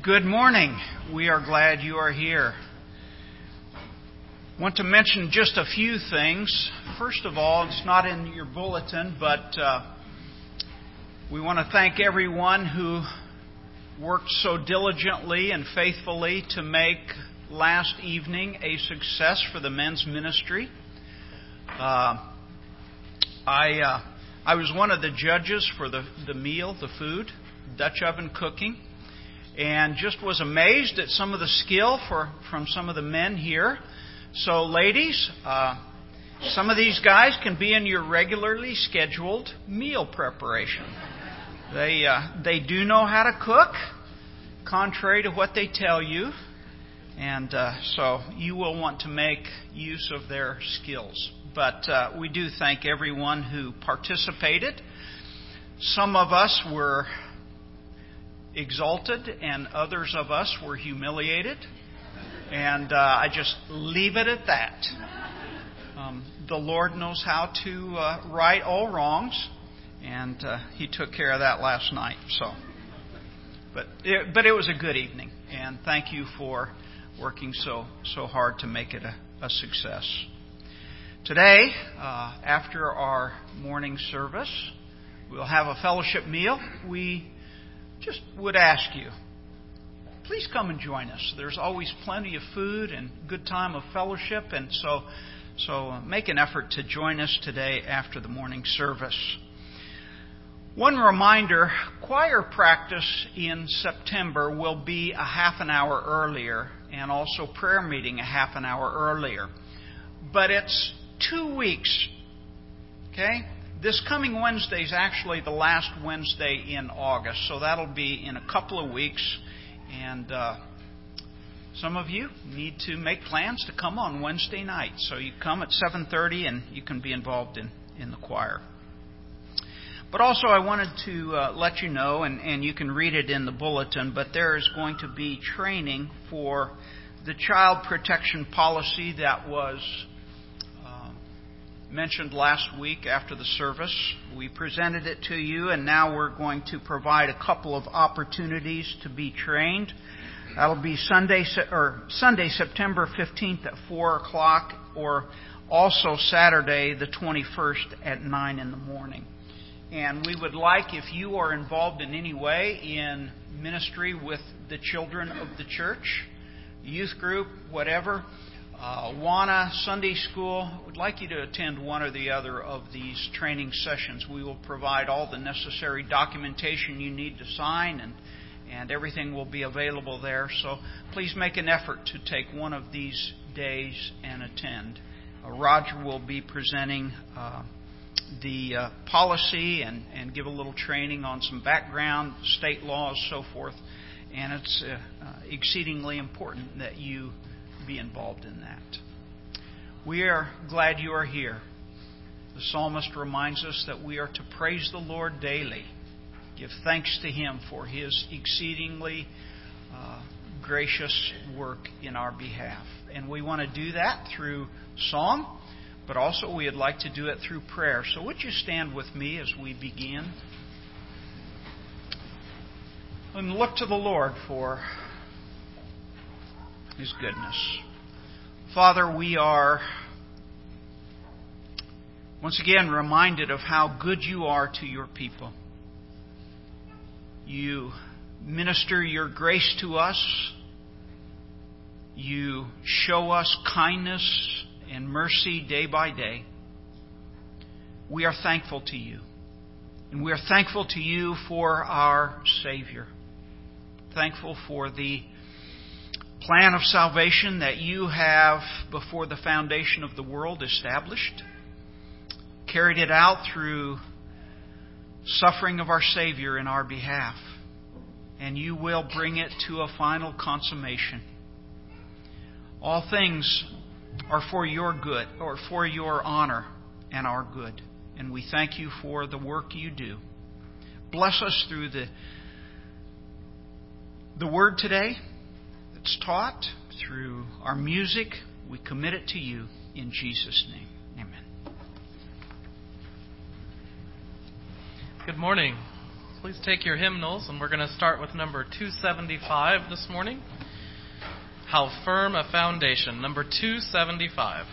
Good morning. We are glad you are here. I want to mention just a few things. First of all, it's not in your bulletin, but we want to thank everyone who worked so diligently and faithfully to make last evening a success for the men's ministry. I was one of the judges for the meal, the food, Dutch oven cooking, and just was amazed at some of the skill from some of the men here. So ladies, some of these guys can be in your regularly scheduled meal preparation. They do know how to cook, contrary to what they tell you, and so you will want to make use of their skills. But we do thank everyone who participated. Some of us were exalted, and others of us were humiliated. And I just leave it at that. The Lord knows how to right all wrongs, and He took care of that last night. But it was a good evening, and thank you for working so hard to make it a success. Today, after our morning service, we'll have a fellowship meal. We just would ask you, please come and join us. There's always plenty of food and good time of fellowship, and so make an effort to join us today after the morning service. One reminder, choir practice in September will be a half an hour earlier, and also prayer meeting a half an hour earlier. But it's 2 weeks, okay? This coming Wednesday is actually the last Wednesday in August, so that'll be in a couple of weeks. And some of you need to make plans to come on Wednesday night. So you come at 7:30 and you can be involved in the choir. But also I wanted to let you know, and you can read it in the bulletin, but there is going to be training for the child protection policy that was mentioned last week after the service. We presented it to you, and now we're going to provide a couple of opportunities to be trained. That'll be Sunday, September 15th at 4 o'clock, or also Saturday, the 21st at 9 in the morning. And we would like, if you are involved in any way in ministry with the children of the church, youth group, whatever, WANA, Sunday school, would like you to attend one or the other of these training sessions. We will provide all the necessary documentation you need to sign, and everything will be available there. So please make an effort to take one of these days and attend. Roger will be presenting the policy and give a little training on some background, state laws, so forth. And it's exceedingly important that you be involved in that. We are glad you are here. The psalmist reminds us that we are to praise the Lord daily, give thanks to Him for His exceedingly gracious work in our behalf. And we want to do that through song, but also we would like to do it through prayer. So would you stand with me as we begin? And look to the Lord for His goodness. Father, we are once again reminded of how good you are to your people. You minister your grace to us. You show us kindness and mercy day by day. We are thankful to you. And we are thankful to you for our Savior. Thankful for the plan of salvation that you have, before the foundation of the world, established, carried it out through suffering of our Savior in our behalf, and you will bring it to a final consummation. All things are for your good, or for your honor and our good, and we thank you for the work you do. Bless us through the word today that's taught, through our music. We commit it to you in Jesus' name. Amen. Good morning. please take your hymnals, and we're going to start with number 275 this morning. How Firm a Foundation, number 275.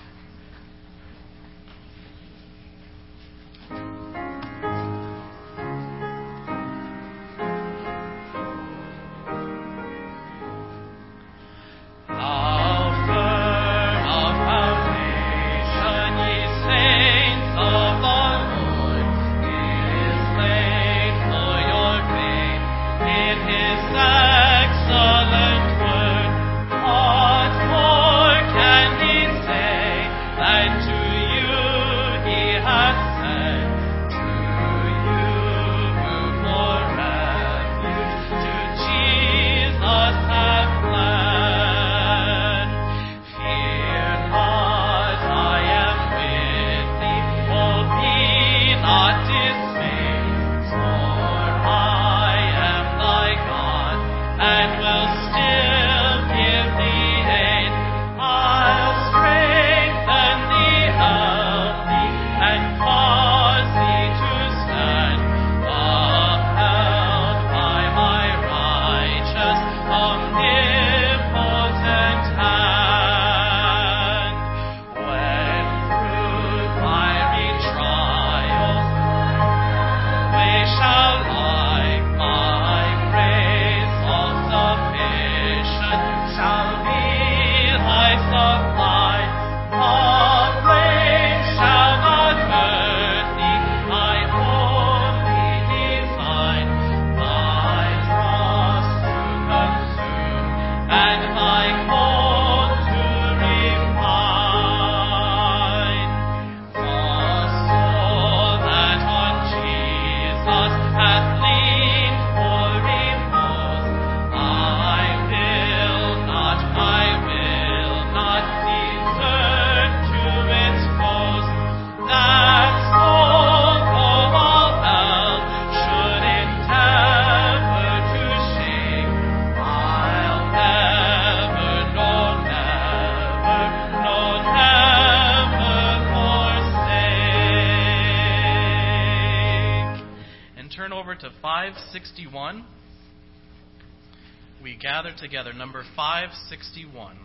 To 561. We gather together, number 561.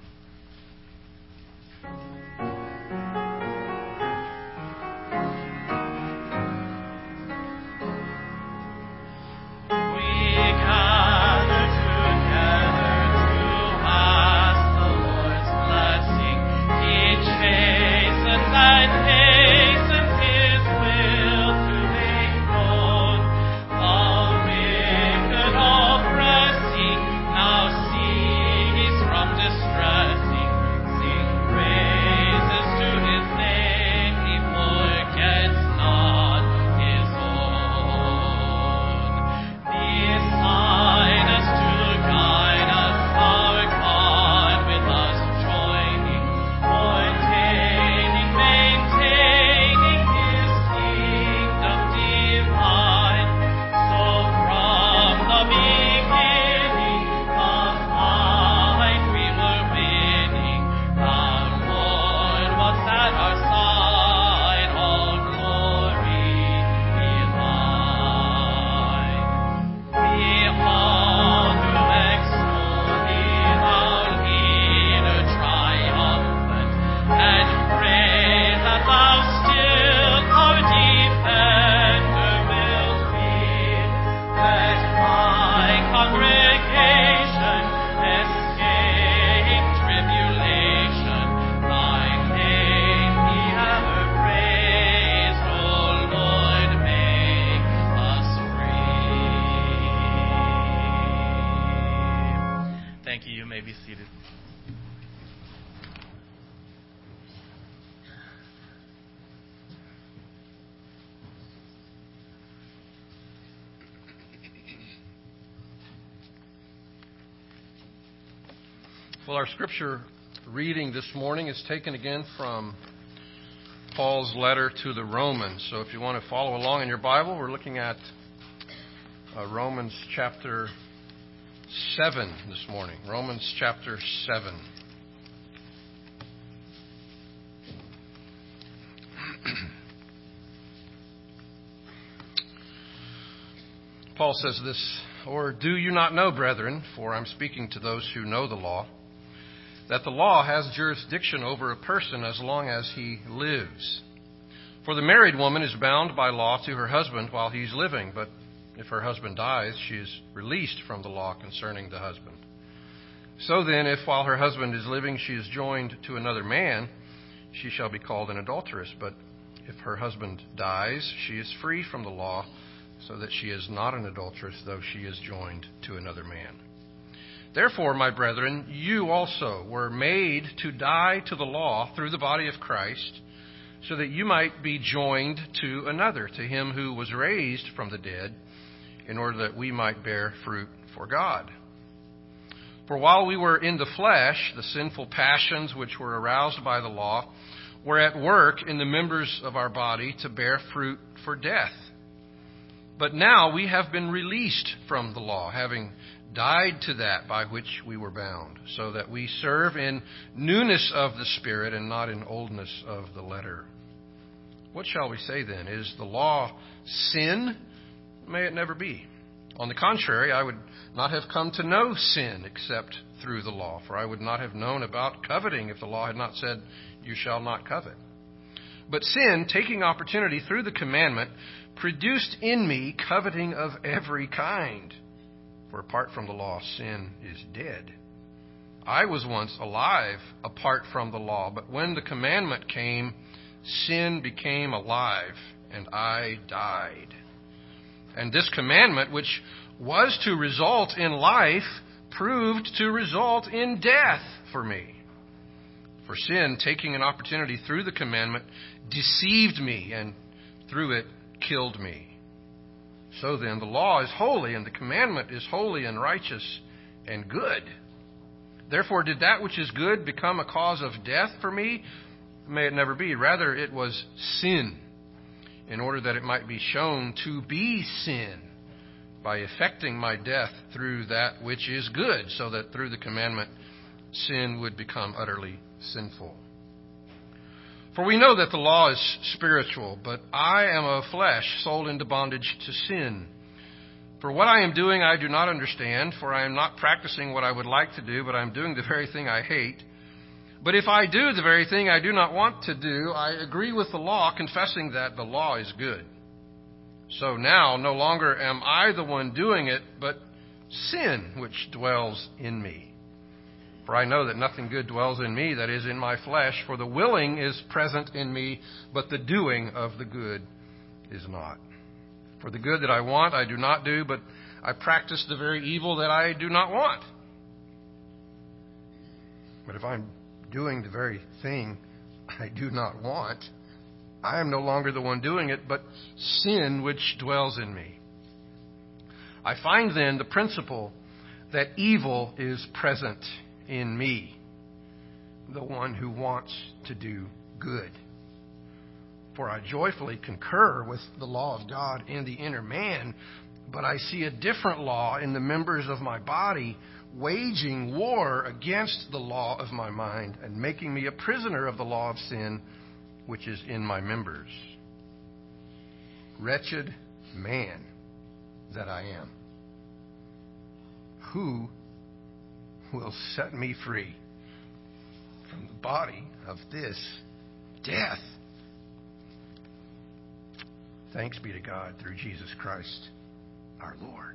Well, our scripture reading this morning is taken again from Paul's letter to the Romans. So if you want to follow along in your Bible, we're looking at Romans chapter 7 this morning. Romans chapter 7. Paul says this, "Or do you not know, brethren, for I'm speaking to those who know the law, that the law has jurisdiction over a person as long as he lives? For the married woman is bound by law to her husband while he's living, but if her husband dies, she is released from the law concerning the husband. So then, if while her husband is living she is joined to another man, she shall be called an adulteress. But if her husband dies, she is free from the law, so that she is not an adulteress, though she is joined to another man. Therefore, my brethren, you also were made to die to the law through the body of Christ, so that you might be joined to another, to him who was raised from the dead, in order that we might bear fruit for God. For while we were in the flesh, the sinful passions which were aroused by the law were at work in the members of our body to bear fruit for death. But now we have been released from the law, having died to that by which we were bound, so that we serve in newness of the Spirit and not in oldness of the letter. What shall we say then? Is the law sin? May it never be. On the contrary, I would not have come to know sin except through the law, for I would not have known about coveting if the law had not said, you shall not covet. But sin, taking opportunity through the commandment, produced in me coveting of every kind. For apart from the law, sin is dead. I was once alive apart from the law, but when the commandment came, sin became alive, and I died. And this commandment, which was to result in life, proved to result in death for me. For sin, taking an opportunity through the commandment, deceived me, and through it killed me. So then, the law is holy, and the commandment is holy and righteous and good. Therefore, did that which is good become a cause of death for me? May it never be. Rather, it was sin, in order that it might be shown to be sin, by effecting my death through that which is good, so that through the commandment sin would become utterly sinful. For we know that the law is spiritual, but I am of flesh, sold into bondage to sin. For what I am doing I do not understand, for I am not practicing what I would like to do, but I am doing the very thing I hate. But if I do the very thing I do not want to do, I agree with the law, confessing that the law is good. So now no longer am I the one doing it, but sin which dwells in me. For I know that nothing good dwells in me, that is, in my flesh, for the willing is present in me, but the doing of the good is not. For the good that I want I do not do, but I practice the very evil that I do not want. But if I'm doing the very thing I do not want, I am no longer the one doing it, but sin which dwells in me. I find then the principle that evil is present in me, the one who wants to do good. For I joyfully concur with the law of God in the inner man, but I see a different law in the members of my body, waging war against the law of my mind and making me a prisoner of the law of sin which is in my members. Wretched man that I am, who will set me free from the body of this death? Thanks be to God through Jesus Christ our Lord.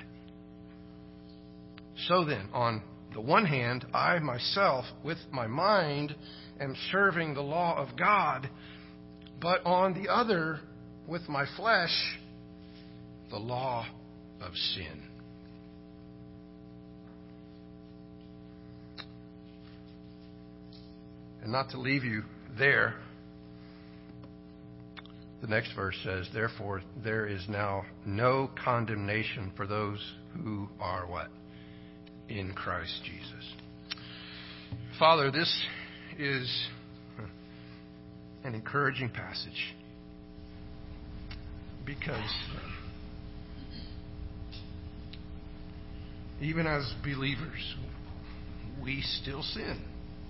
So then, on the one hand, I myself, with my mind, am serving the law of God, but on the other, with my flesh, the law of sin. And not to leave you there, the next verse says, therefore, there is now no condemnation for those who are what? In Christ Jesus. Father, this is an encouraging passage because even as believers, we still sin.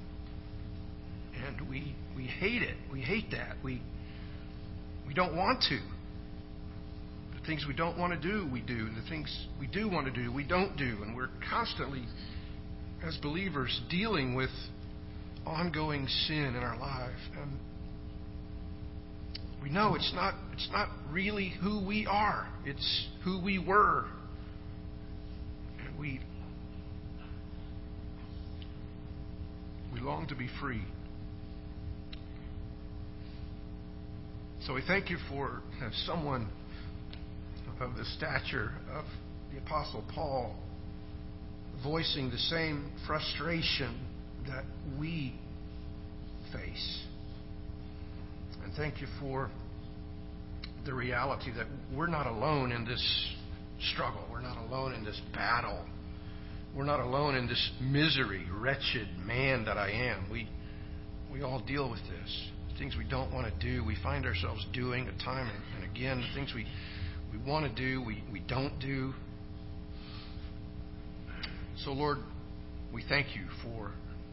And we hate it. We hate that. We don't want to. But things we don't want to do, we do. And the things we do want to do, we don't do. And we're constantly, as believers, dealing with ongoing sin in our life. And we know it's not really who we are. It's who we were. And we long to be free. So we thank you for someone of the stature of the Apostle Paul voicing the same frustration that we face. And thank you for the reality that we're not alone in this struggle. We're not alone in this battle. We're not alone in this misery, wretched man that I am. We all deal with this. Things we don't want to do, we find ourselves doing time and again. The things we want to do, we don't do. So, Lord, we thank you for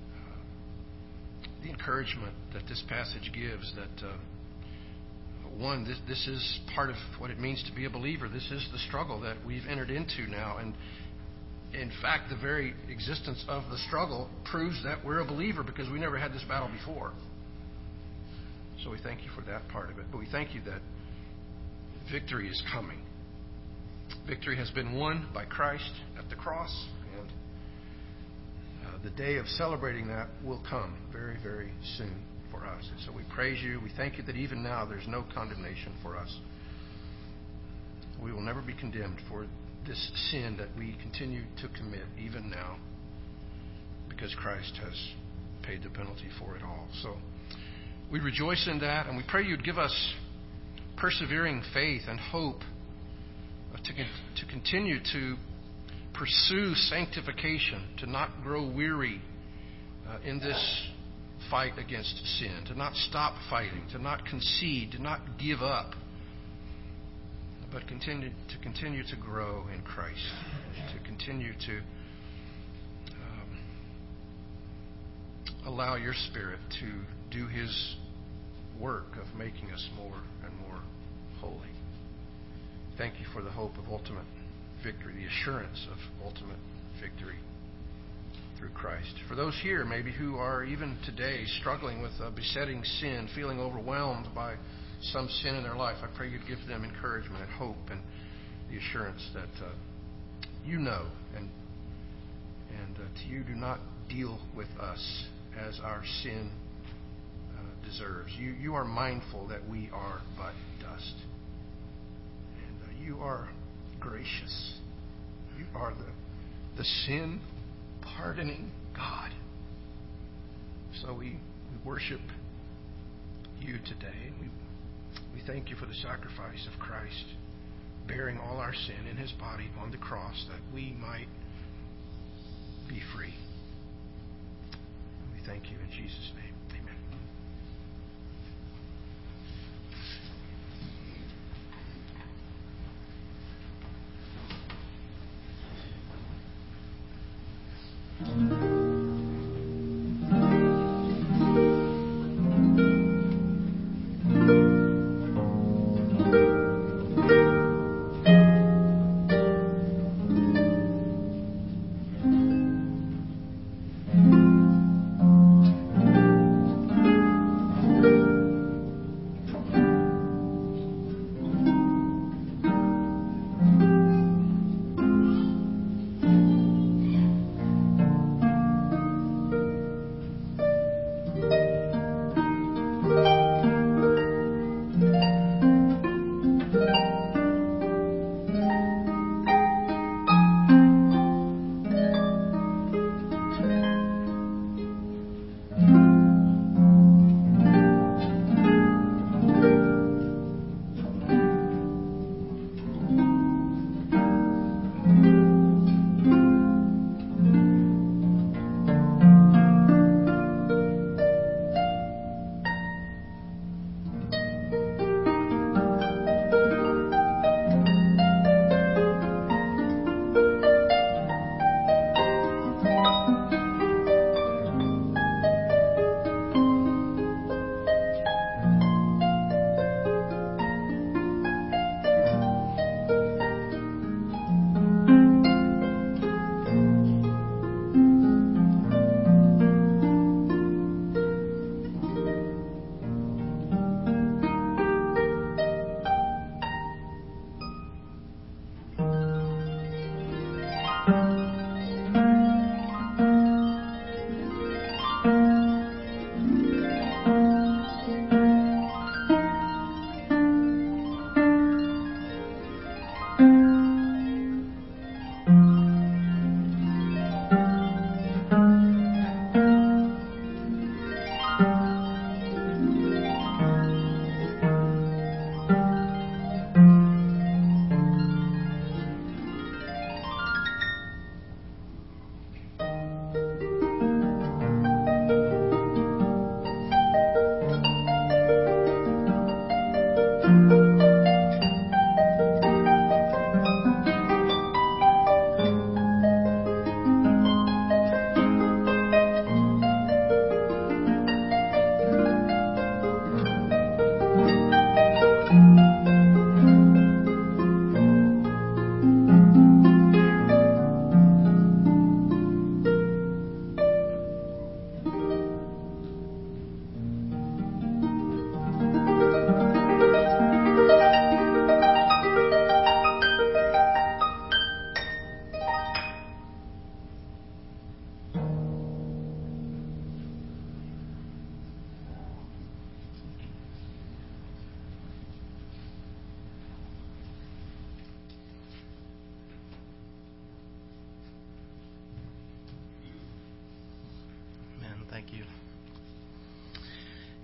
the encouragement that this passage gives. That one, this is part of what it means to be a believer. This is the struggle that we've entered into now, and in fact, the very existence of the struggle proves that we're a believer because we never had this battle before. So we thank you for that part of it. But we thank you that victory is coming. Victory has been won by Christ at the cross, and the day of celebrating that will come very, very soon for us. And so we praise you. We thank you that even now there's no condemnation for us. We will never be condemned for this sin that we continue to commit even now, because Christ has paid the penalty for it all. So we rejoice in that, and we pray you'd give us persevering faith and hope to continue to pursue sanctification, to not grow weary in this fight against sin, to not stop fighting, to not concede, to not give up, but continue to grow in Christ, to continue to allow your Spirit to do His work of making us more and more holy. Thank you for the hope of ultimate victory, the assurance of ultimate victory through Christ. For those here maybe who are even today struggling with a besetting sin, feeling overwhelmed by some sin in their life, I pray you'd give them encouragement and hope and the assurance that you know and to you do not deal with us as our sin deserves. You are mindful that we are but dust. And you are gracious. You are the sin-pardoning God. So we worship you today. We thank you for the sacrifice of Christ, bearing all our sin in His body on the cross that we might be free. We thank you in Jesus' name.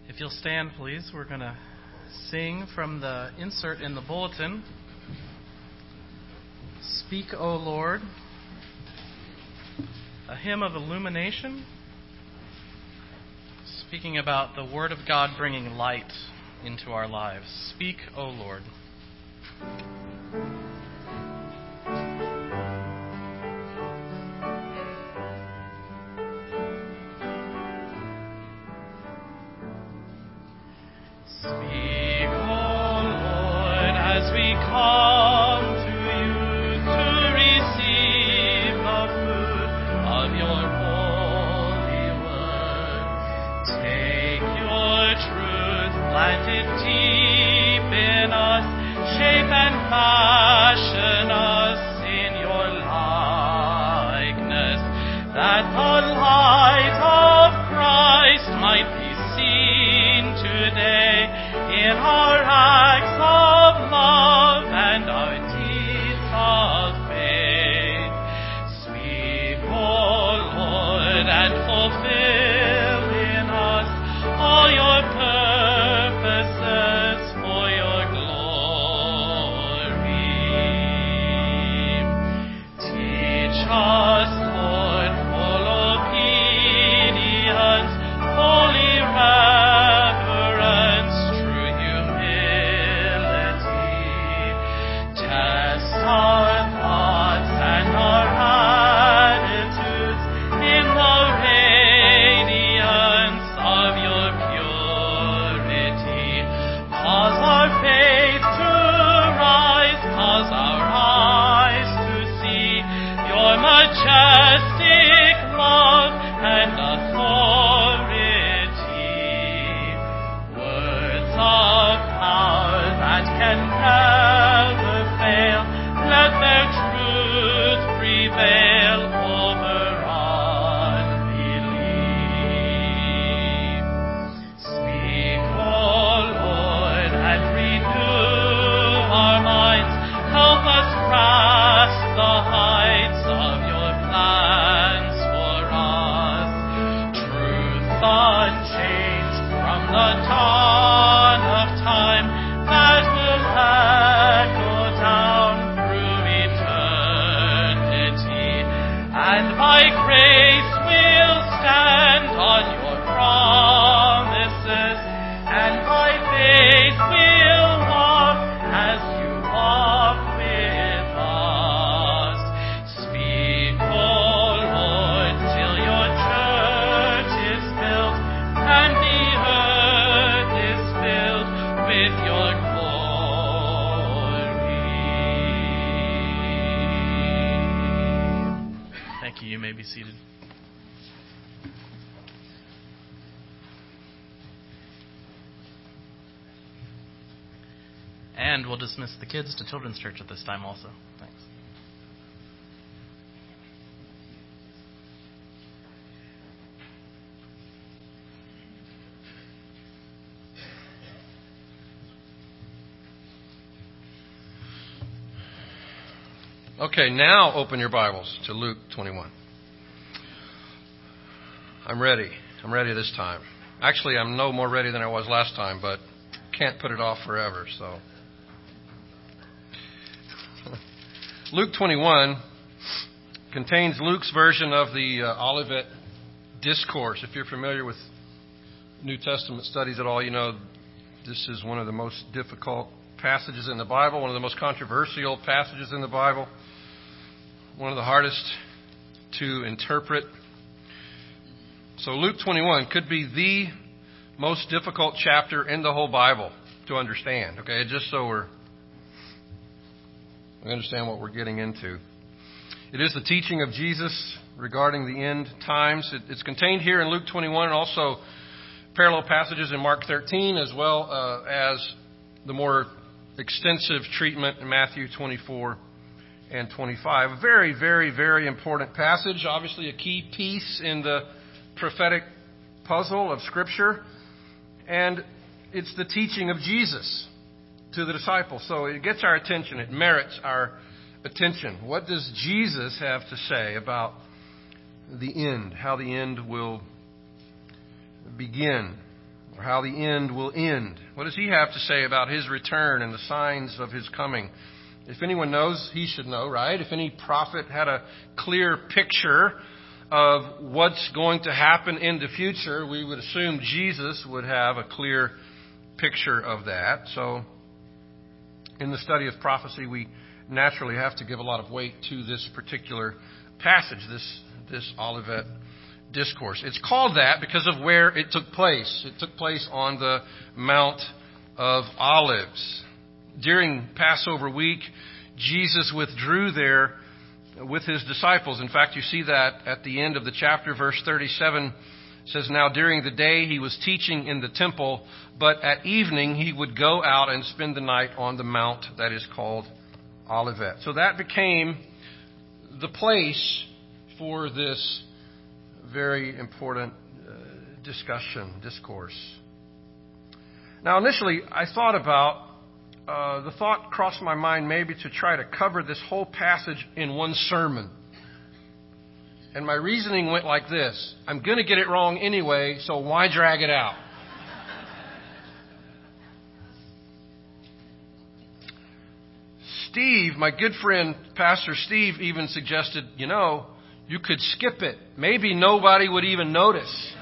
If you'll stand, please, we're going to sing from the insert in the bulletin. Speak, O Lord, a hymn of illumination, speaking about the Word of God bringing light into our lives. Speak, O Lord. And we'll dismiss the kids to Children's Church at this time also. Thanks. Okay, now open your Bibles to Luke 21. I'm ready. I'm ready this time. Actually, I'm no more ready than I was last time, but can't put it off forever, so. Luke 21 contains Luke's version of the Olivet Discourse. If you're familiar with New Testament studies at all, you know this is one of the most difficult passages in the Bible, one of the most controversial passages in the Bible, one of the hardest to interpret. So Luke 21 could be the most difficult chapter in the whole Bible to understand. Okay, just so we understand what we're getting into. It is the teaching of Jesus regarding the end times. It's contained here in Luke 21 and also parallel passages in Mark 13, as well as the more extensive treatment in Matthew 24 and 25. A very, very, very important passage. Obviously a key piece in the prophetic puzzle of Scripture. And it's the teaching of Jesus to the disciples. So it gets our attention. It merits our attention. What does Jesus have to say about the end? How the end will begin? or how the end will end. What does he have to say about his return and the signs of his coming? If anyone knows, he should know, right? If any prophet had a clear picture of what's going to happen in the future, we would assume Jesus would have a clear picture of that. So, in the study of prophecy, we naturally have to give a lot of weight to this particular passage, this Olivet Discourse. It's called that because of where it took place. It took place on the Mount of Olives. During Passover week, Jesus withdrew there with his disciples. In fact, you see that at the end of the chapter, verse 37 says, "Now during the day he was teaching in the temple, but at evening he would go out and spend the night on the mount that is called Olivet." So that became the place for this very important discourse. Now, initially, I thought about, the thought crossed my mind maybe to try to cover this whole passage in one sermon. And my reasoning went like this: I'm going to get it wrong anyway, so why drag it out? Steve, my good friend, Pastor Steve, even suggested, you could skip it. Maybe nobody would even notice.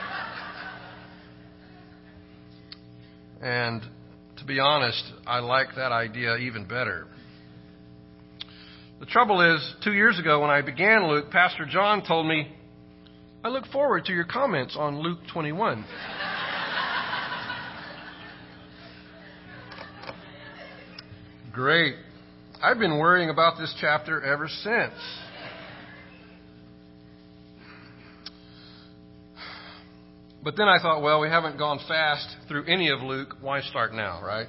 And to be honest, I like that idea even better. The trouble is, 2 years ago when I began Luke, Pastor John told me, "I look forward to your comments on Luke 21. Great. I've been worrying about this chapter ever since. But then I thought, well, we haven't gone fast through any of Luke. Why start now, right?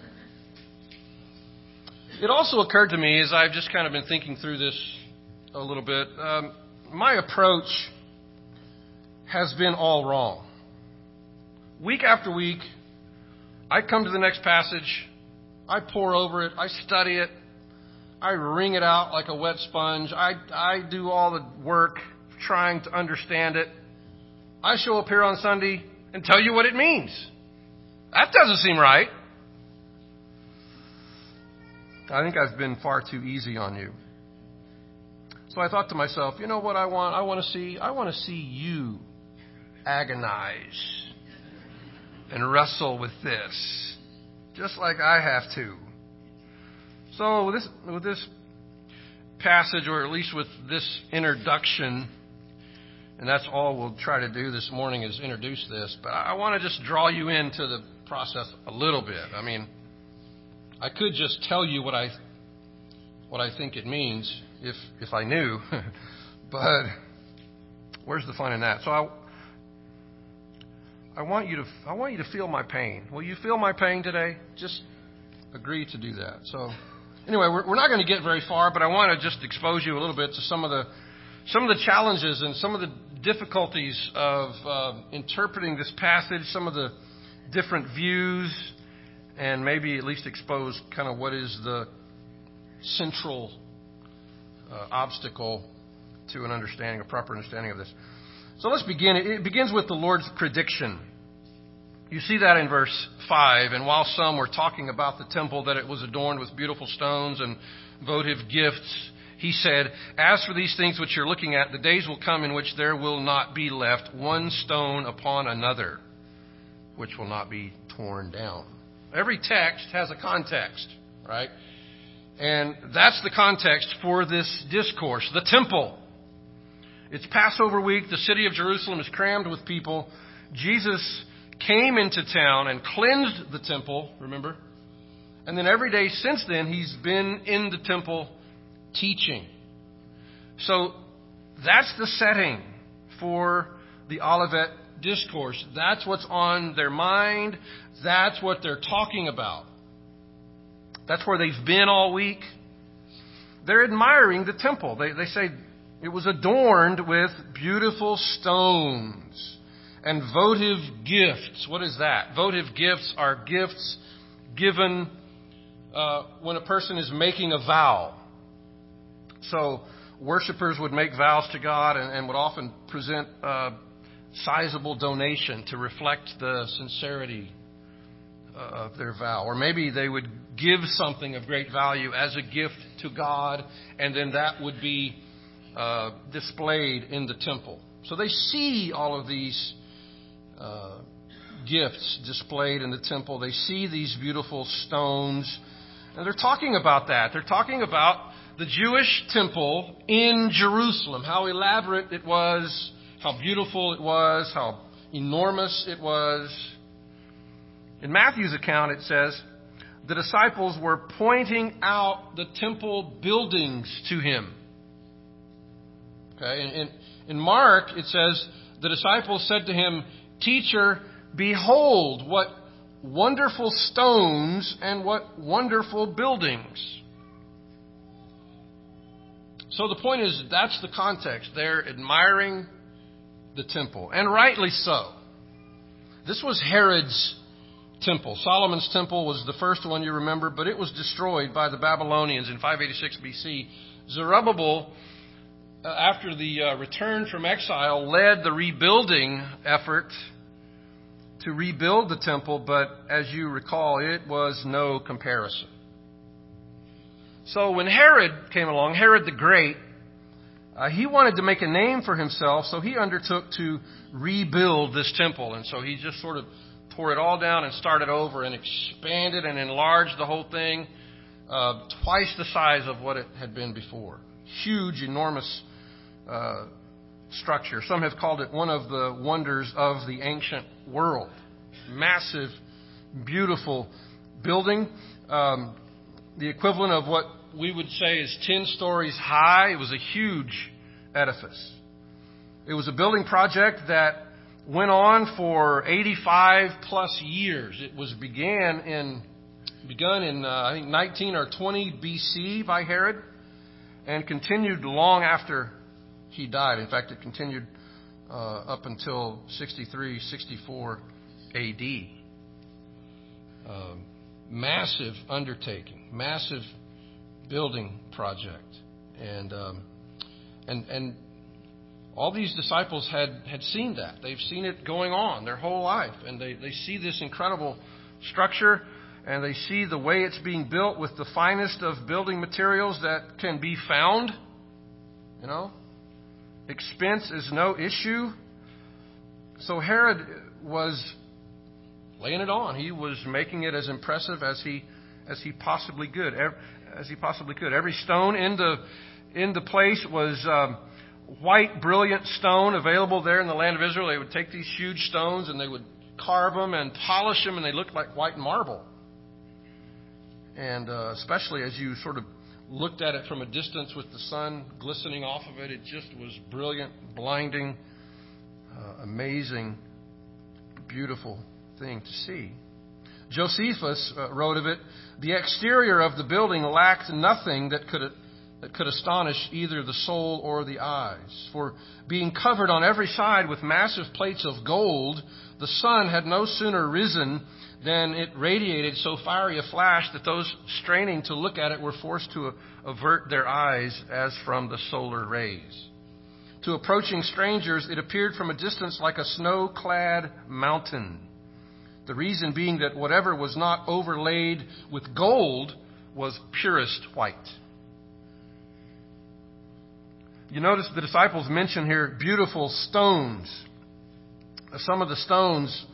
It also occurred to me, as I've just kind of been thinking through this a little bit, my approach has been all wrong. Week after week, I come to the next passage, I pore over it, I study it, I wring it out like a wet sponge, I do all the work trying to understand it. I show up here on Sunday and tell you what it means. That doesn't seem right. I think I've been far too easy on you. So I thought to myself, you know what I want? I want to see you agonize and wrestle with this, just like I have to. So with this passage, or at least with this introduction, and that's all we'll try to do this morning is introduce this, but I want to just draw you into the process a little bit. I mean, I could just tell you what I think it means if I knew, but where's the fun in that? So I want you to feel my pain. Will you feel my pain today? Just agree to do that. So anyway, we're not going to get very far, but I want to just expose you a little bit to some of the challenges and some of the difficulties of interpreting this passage, some of the different views, and maybe at least expose kind of what is the central obstacle to a proper understanding of this. So let's begin. It begins with the Lord's prediction. You see that in verse 5. And while some were talking about the temple, that it was adorned with beautiful stones and votive gifts, he said, "As for these things which you're looking at, the days will come in which there will not be left one stone upon another, which will not be torn down." Every text has a context, right? And that's the context for this discourse. The temple. It's Passover week. The city of Jerusalem is crammed with people. Jesus came into town and cleansed the temple, remember? And then every day since then, he's been in the temple teaching. So that's the setting for the Olivet Discourse. That's what's on their mind. That's what they're talking about. That's where they've been all week. They're admiring the temple. They say it was adorned with beautiful stones and votive gifts. What is that? Votive gifts are gifts given when a person is making a vow. So worshipers would make vows to God and would often present sizable donation to reflect the sincerity of their vow. Or maybe they would give something of great value as a gift to God, and then that would be displayed in the temple. So they see all of these gifts displayed in the temple. They see these beautiful stones, and they're talking about that. They're talking about the Jewish temple in Jerusalem, how elaborate it was, how beautiful it was, how enormous it was. In Matthew's account, it says, the disciples were pointing out the temple buildings to him. Okay, in Mark, it says, the disciples said to him, "Teacher, behold, what wonderful stones and what wonderful buildings." So the point is, that's the context. They're admiring the temple, and rightly so. This was Herod's temple. Solomon's temple was the first one, you remember, but it was destroyed by the Babylonians in 586 BC. Zerubbabel, after the return from exile, led the rebuilding effort to rebuild the temple, but as you recall, it was no comparison. So when Herod came along, Herod the Great, he wanted to make a name for himself, so he undertook to rebuild this temple. And so he just sort of tore it all down and started over and expanded and enlarged the whole thing, twice the size of what it had been before. Huge, enormous structure. Some have called it one of the wonders of the ancient world. Massive, beautiful building. The equivalent of what we would say is 10 stories high. It was a huge edifice. It was a building project that went on for 85 plus years. It was begun in I think 19 or 20 BC by Herod, and continued long after he died. In fact, it continued up until 63, 64 AD. Massive undertaking, massive building project, and all these disciples had seen that. They've seen it going on their whole life, and they see this incredible structure, and they see the way it's being built with the finest of building materials that can be found. You know, expense is no issue. So Herod was laying it on. He was making it as impressive as he possibly could. Every stone in the place was white, brilliant stone available there in the land of Israel. They would take these huge stones and they would carve them and polish them, and they looked like white marble. And especially as you sort of looked at it from a distance with the sun glistening off of it, it just was brilliant, blinding, amazing, beautiful thing to see. Josephus wrote of it, "The exterior of the building lacked nothing that could astonish either the soul or the eyes. For being covered on every side with massive plates of gold, the sun had no sooner risen than it radiated so fiery a flash that those straining to look at it were forced to avert their eyes as from the solar rays. To approaching strangers, it appeared from a distance like a snow-clad mountain. The reason being that whatever was not overlaid with gold was purest white." You notice the disciples mention here beautiful stones. Some of the stones,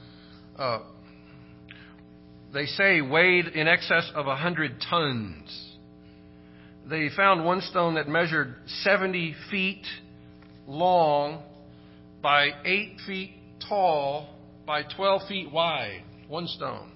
they say, weighed in excess of 100 tons. They found one stone that measured 70 feet long by 8 feet tall by 12 feet wide. One stone.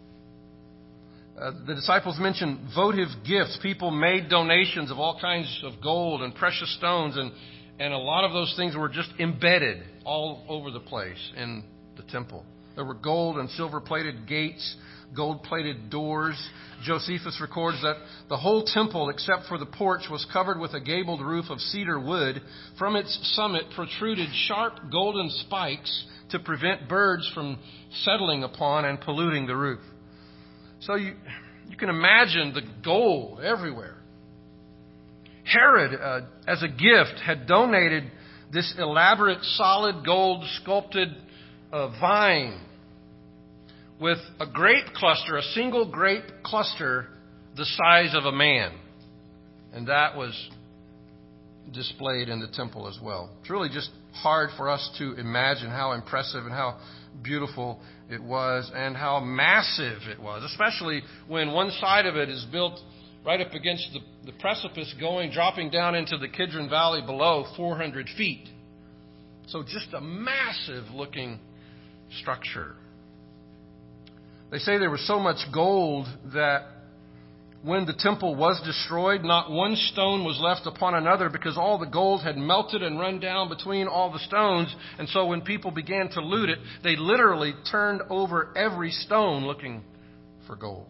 The disciples mentioned votive gifts. People made donations of all kinds of gold and precious stones, and a lot of those things were just embedded all over the place in the temple. There were gold and silver-plated gates, gold-plated doors. Josephus records that the whole temple, except for the porch, was covered with a gabled roof of cedar wood. From its summit protruded sharp golden spikes to prevent birds from settling upon and polluting the roof. So you can imagine the gold everywhere. Herod, as a gift, had donated this elaborate solid gold sculpted vine with a grape cluster, a single grape cluster the size of a man. And that was displayed in the temple as well. It's really just hard for us to imagine how impressive and how beautiful it was and how massive it was, especially when one side of it is built right up against the precipice dropping down into the Kidron Valley below 400 feet. So just a massive looking structure. They say there was so much gold that when the temple was destroyed, not one stone was left upon another because all the gold had melted and run down between all the stones. And so when people began to loot it, they literally turned over every stone looking for gold.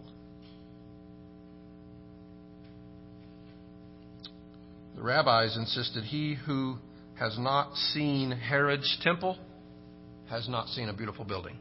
The rabbis insisted, he who has not seen Herod's temple has not seen a beautiful building.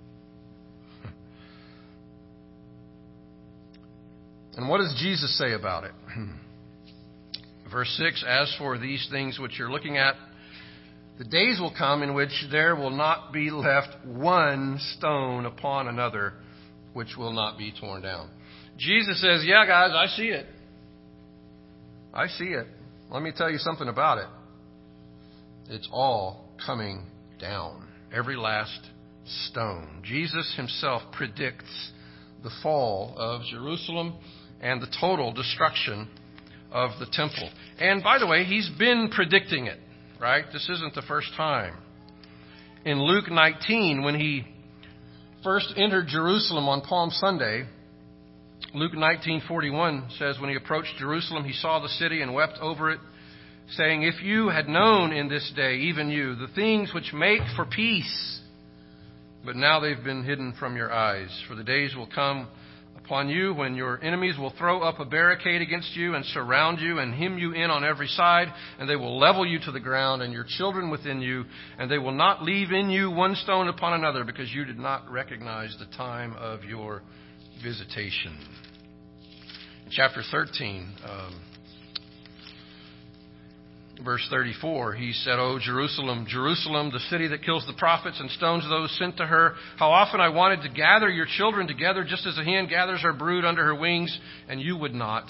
And what does Jesus say about it? Verse 6, as for these things which you're looking at, the days will come in which there will not be left one stone upon another which will not be torn down. Jesus says, yeah, guys, I see it. I see it. Let me tell you something about it. It's all coming down. Every last stone. Jesus himself predicts the fall of Jerusalem and the total destruction of the temple. And by the way, he's been predicting it, right? This isn't the first time. In Luke 19, when he first entered Jerusalem on Palm Sunday, Luke 19:41 says, when he approached Jerusalem, he saw the city and wept over it, saying, if you had known in this day, even you, the things which make for peace, but now they've been hidden from your eyes. For the days will come upon you when your enemies will throw up a barricade against you and surround you and hem you in on every side, and they will level you to the ground and your children within you, and they will not leave in you one stone upon another, because you did not recognize the time of your visitation. In chapter 13, verse 34, he said, O Jerusalem, Jerusalem, the city that kills the prophets and stones those sent to her, how often I wanted to gather your children together, just as a hen gathers her brood under her wings, and you would not.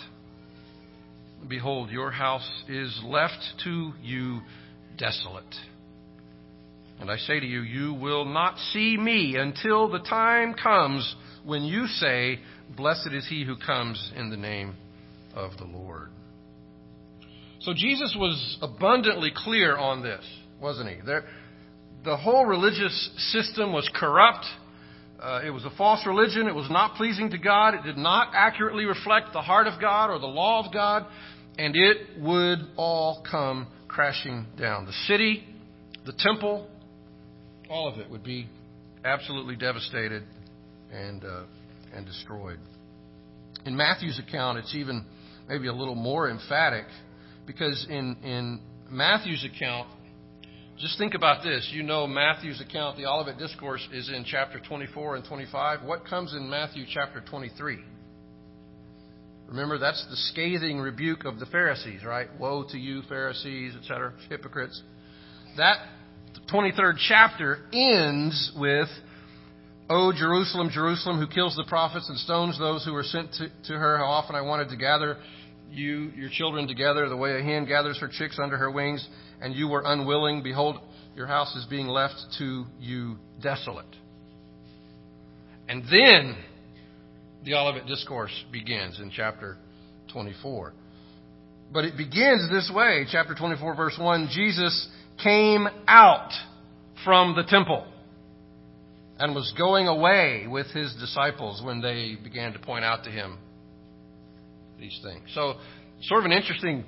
Behold, your house is left to you desolate. And I say to you, you will not see me until the time comes when you say, blessed is he who comes in the name of the Lord. So Jesus was abundantly clear on this, wasn't he? The whole religious system was corrupt. It was a false religion. It was not pleasing to God. It did not accurately reflect the heart of God or the law of God. And it would all come crashing down. The city, the temple, all of it would be absolutely devastated and destroyed. In Matthew's account, it's even maybe a little more emphatic. Because in Matthew's account, just think about this. You know Matthew's account, the Olivet Discourse, is in chapter 24 and 25. What comes in Matthew chapter 23? Remember, that's the scathing rebuke of the Pharisees, right? Woe to you, Pharisees, etc., hypocrites. That 23rd chapter ends with, O Jerusalem, Jerusalem, who kills the prophets and stones those who were sent to her, how often I wanted to gather your children together, the way a hen gathers her chicks under her wings, and you were unwilling. Behold, your house is being left to you desolate. And then the Olivet Discourse begins in chapter 24. But it begins this way, chapter 24, verse 1, Jesus came out from the temple and was going away with his disciples when they began to point out to him these things. So, sort of an interesting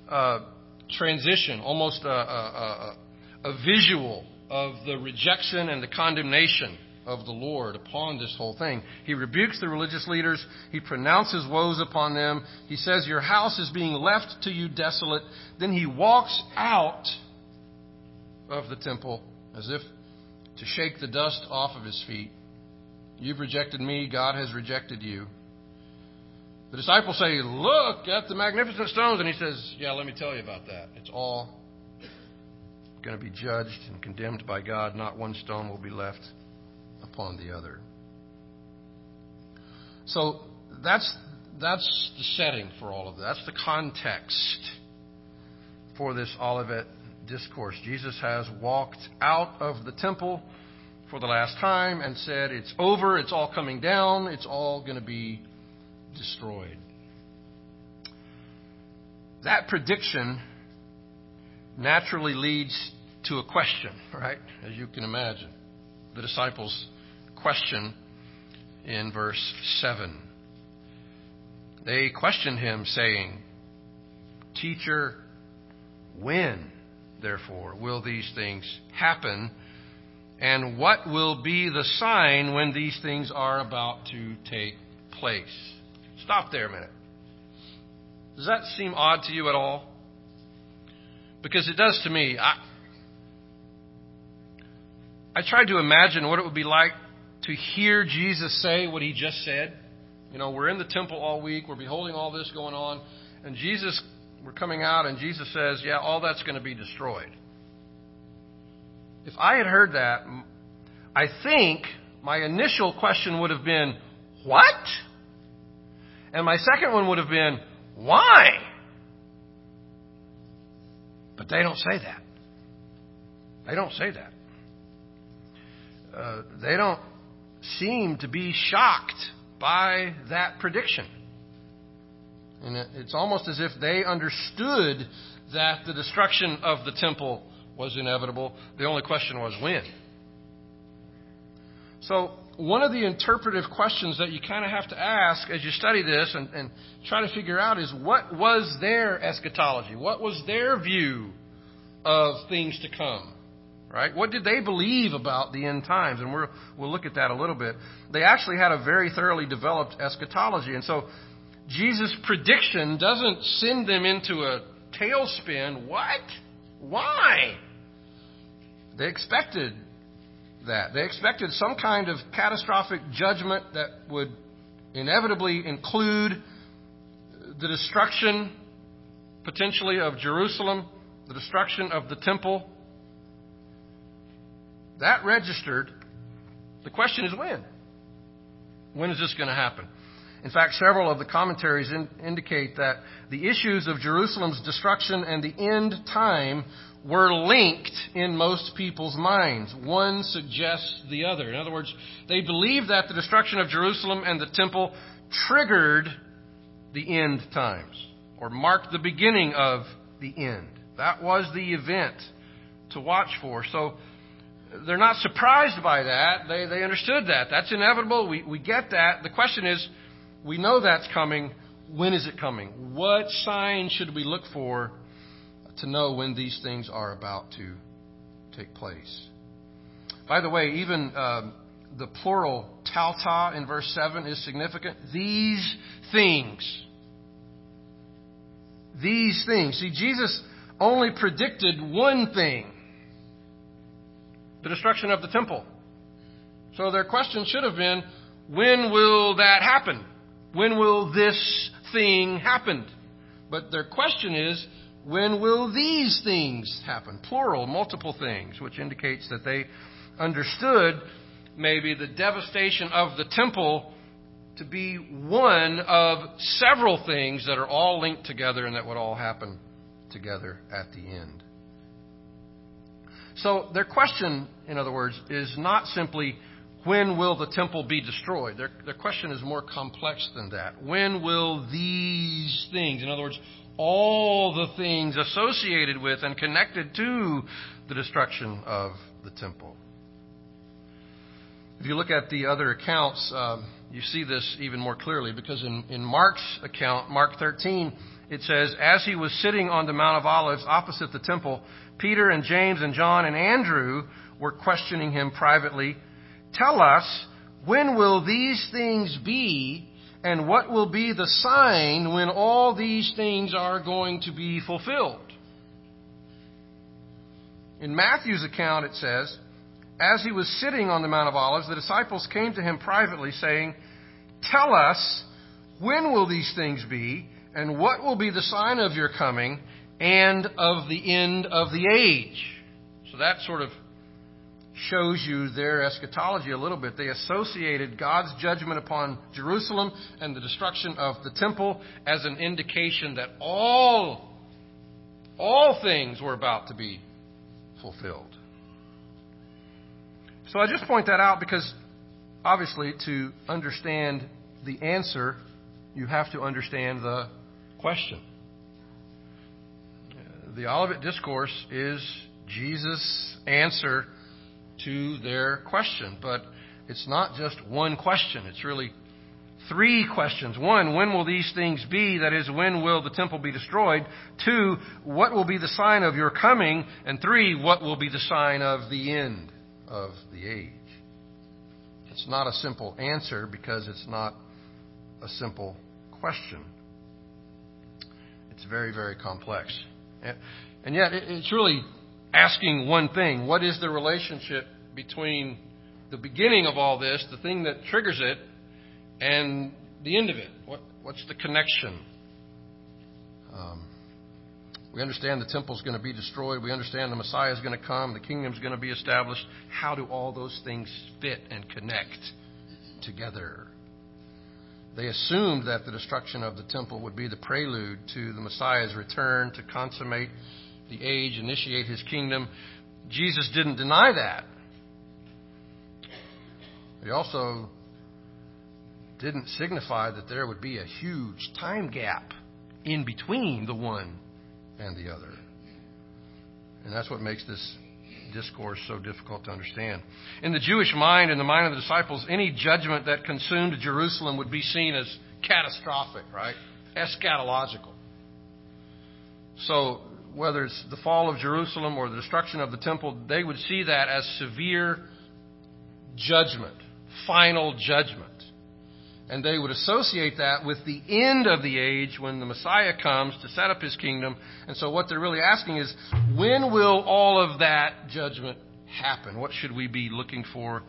transition, almost a visual of the rejection and the condemnation of the Lord upon this whole thing. He rebukes the religious leaders. He pronounces woes upon them. He says, your house is being left to you desolate. Then he walks out of the temple as if to shake the dust off of his feet. You've rejected me. God has rejected you. The disciples say, look at the magnificent stones. And he says, yeah, let me tell you about that. It's all going to be judged and condemned by God. Not one stone will be left upon the other. So that's the setting for all of that. That's the context for this Olivet Discourse. Jesus has walked out of the temple for the last time and said, it's over, it's all coming down, it's all going to be destroyed. That prediction naturally leads to a question, right? As you can imagine. The disciples' question in verse 7. They questioned him, saying, Teacher, when, therefore, will these things happen? And what will be the sign when these things are about to take place? Stop there a minute. Does that seem odd to you at all? Because it does to me. I tried to imagine what it would be like to hear Jesus say what he just said. You know, we're in the temple all week. We're beholding all this going on. And we're coming out and Jesus says, yeah, all that's going to be destroyed. If I had heard that, I think my initial question would have been, what? And my second one would have been, why? But they don't say that. They don't say that. They don't seem to be shocked by that prediction. And it's almost as if they understood that the destruction of the temple was inevitable. The only question was when. So one of the interpretive questions that you kind of have to ask as you study this and try to figure out is, what was their eschatology? What was their view of things to come? Right? What did they believe about the end times? And we'll look at that a little bit. They actually had a very thoroughly developed eschatology. And so Jesus' prediction doesn't send them into a tailspin. What? Why? They expected that. They expected some kind of catastrophic judgment that would inevitably include the destruction, potentially, of Jerusalem, the destruction of the temple. That registered. The question is when? When is this going to happen? In fact, several of the commentaries indicate that the issues of Jerusalem's destruction and the end time were linked in most people's minds. One suggests the other. In other words, they believed that the destruction of Jerusalem and the temple triggered the end times, or marked the beginning of the end. That was the event to watch for. So they're not surprised by that. They understood that. That's inevitable. We get that. The question is, we know that's coming. When is it coming? What sign should we look for to know when these things are about to take place? By the way, even the plural tauta in verse 7 is significant. These things. These things. See, Jesus only predicted one thing: the destruction of the temple. So their question should have been, when will that happen? When will this thing happen? But their question is, when will these things happen? Plural, multiple things, which indicates that they understood maybe the devastation of the temple to be one of several things that are all linked together and that would all happen together at the end. So their question, in other words, is not simply, when will the temple be destroyed? Their question is more complex than that. When will these things, in other words, all the things associated with and connected to the destruction of the temple? If you look at the other accounts, you see this even more clearly, because in Mark's account, Mark 13, it says, as he was sitting on the Mount of Olives opposite the temple, Peter and James and John and Andrew were questioning him privately. Tell us, when will these things be, and what will be the sign when all these things are going to be fulfilled? In Matthew's account, it says, as he was sitting on the Mount of Olives, the disciples came to him privately, saying, tell us, when will these things be, and what will be the sign of your coming and of the end of the age? So that sort of shows you their eschatology a little bit. They associated God's judgment upon Jerusalem and the destruction of the temple as an indication that all things were about to be fulfilled. So I just point that out because, obviously, to understand the answer, you have to understand the question. The Olivet Discourse is Jesus' answer to their question. But it's not just one question. It's really three questions. One, when will these things be? That is, when will the temple be destroyed? Two, what will be the sign of your coming? And three, what will be the sign of the end of the age? It's not a simple answer because it's not a simple question. It's very, very complex. And yet, it's really asking one thing. What is the relationship between the beginning of all this, the thing that triggers it, and the end of it? What's the connection? We understand the temple's going to be destroyed. We understand the Messiah is going to come. The kingdom's going to be established. How do all those things fit and connect together? They assumed that the destruction of the temple would be the prelude to the Messiah's return to consummate the age, initiate his kingdom. Jesus didn't deny that. He also didn't signify that there would be a huge time gap in between the one and the other. And that's what makes this discourse so difficult to understand. In the Jewish mind, in the mind of the disciples, any judgment that consumed Jerusalem would be seen as catastrophic, right? Eschatological. So whether it's the fall of Jerusalem or the destruction of the temple, they would see that as severe judgment, final judgment. And they would associate that with the end of the age when the Messiah comes to set up his kingdom. And so what they're really asking is, when will all of that judgment happen? What should we be looking for?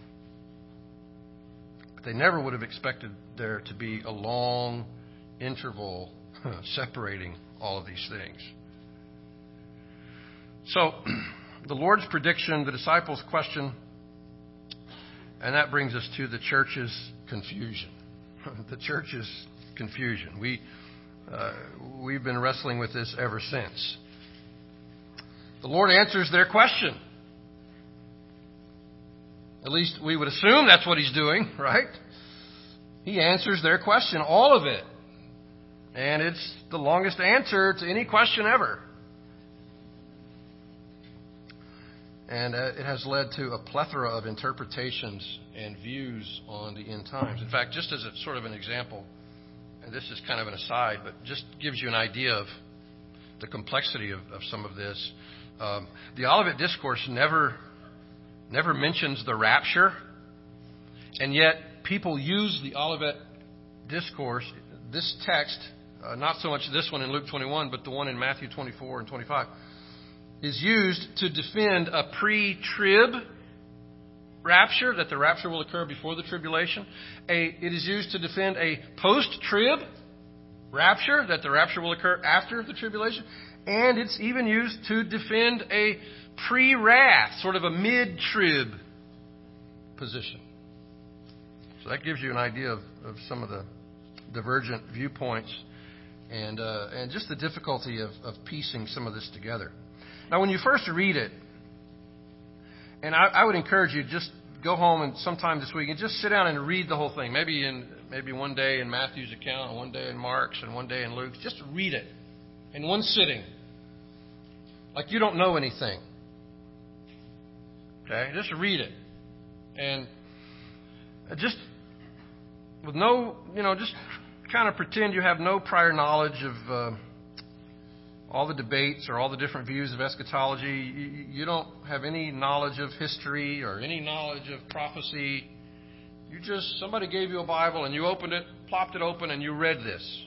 But they never would have expected there to be a long interval separating all of these things. So, the Lord's prediction, the disciples' question, and that brings us to the church's confusion. The church's confusion. We've been wrestling with this ever since. The Lord answers their question. At least we would assume that's what He's doing, right? He answers their question, all of it. And it's the longest answer to any question ever. And it has led to a plethora of interpretations and views on the end times. In fact, just as a sort of an example, and this is kind of an aside, but just gives you an idea of the complexity of some of this. The Olivet Discourse never mentions the rapture, and yet people use the Olivet Discourse, this text, not so much this one in Luke 21, but the one in Matthew 24 and 25, is used to defend a pre-trib rapture, that the rapture will occur before the tribulation. It is used to defend a post-trib rapture, that the rapture will occur after the tribulation. And it's even used to defend a pre-wrath, sort of a mid-trib position. So that gives you an idea of some of the divergent viewpoints and just the difficulty of piecing some of this together. Now, when you first read it, and I would encourage you, just go home and sometime this week and just sit down and read the whole thing. Maybe one day in Matthew's account, and one day in Mark's, and one day in Luke's. Just read it in one sitting, like you don't know anything. Okay, just read it, and just with no, just kind of pretend you have no prior knowledge of all the debates or all the different views of eschatology. You don't have any knowledge of history or any knowledge of prophecy. Somebody gave you a Bible and you opened it, plopped it open, and you read this.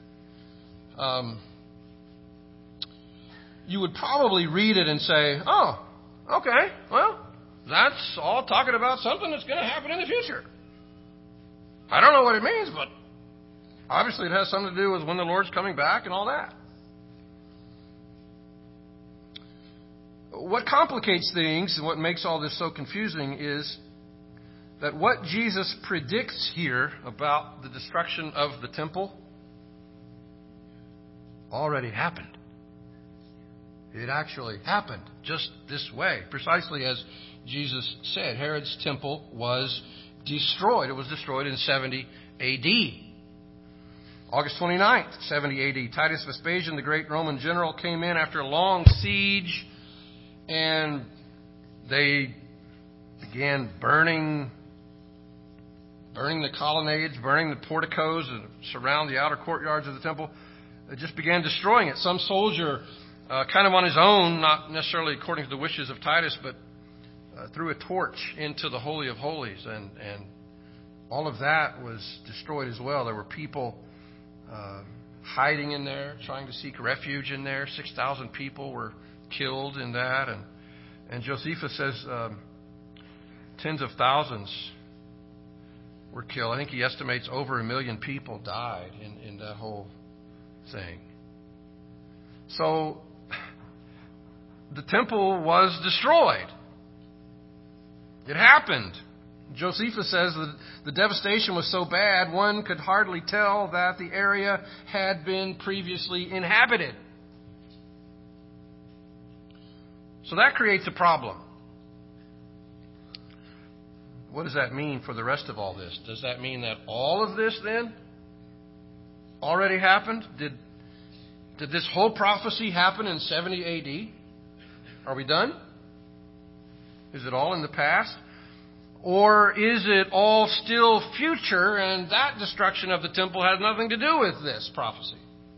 You would probably read it and say, oh, okay, well, that's all talking about something that's going to happen in the future. I don't know what it means, but obviously it has something to do with when the Lord's coming back and all that. what complicates things and what makes all this so confusing is that what Jesus predicts here about the destruction of the temple already happened. It actually happened just this way, precisely as Jesus said. Herod's temple was destroyed. It was destroyed in 70 A.D. August 29th, 70 A.D., Titus Vespasian, the great Roman general, came in after a long siege, and they began burning the colonnades, burning the porticos that surround the outer courtyards of the temple. They just began destroying it. Some soldier, kind of on his own, not necessarily according to the wishes of Titus, but threw a torch into the Holy of Holies, and all of that was destroyed as well. There were people hiding in there, trying to seek refuge in there. 6,000 people were killed in that. And Josephus says tens of thousands were killed. I think he estimates over 1 million people died in that whole thing. So the temple was destroyed. It happened. Josephus says that the devastation was so bad, one could hardly tell that the area had been previously inhabited. So that creates a problem. What does that mean for the rest of all this? Does that mean that all of this then already happened? Did this whole prophecy happen in 70 A.D.? Are we done? Is it all in the past? Or is it all still future, and that destruction of the temple has nothing to do with this prophecy?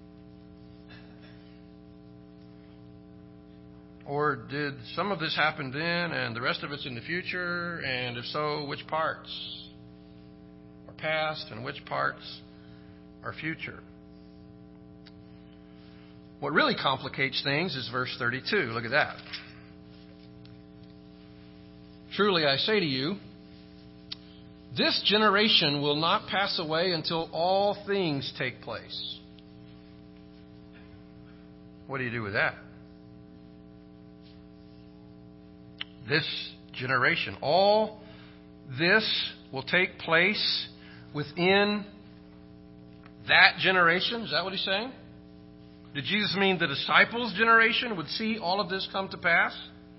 Or did some of this happen then, and the rest of it's in the future? And if so, which parts are past and which parts are future? What really complicates things is verse 32. Look at that. Truly I say to you, this generation will not pass away until all things take place. What do you do with that? This generation. All this will take place within that generation? Is that what he's saying? Did Jesus mean the disciples' generation would see all of this come to pass?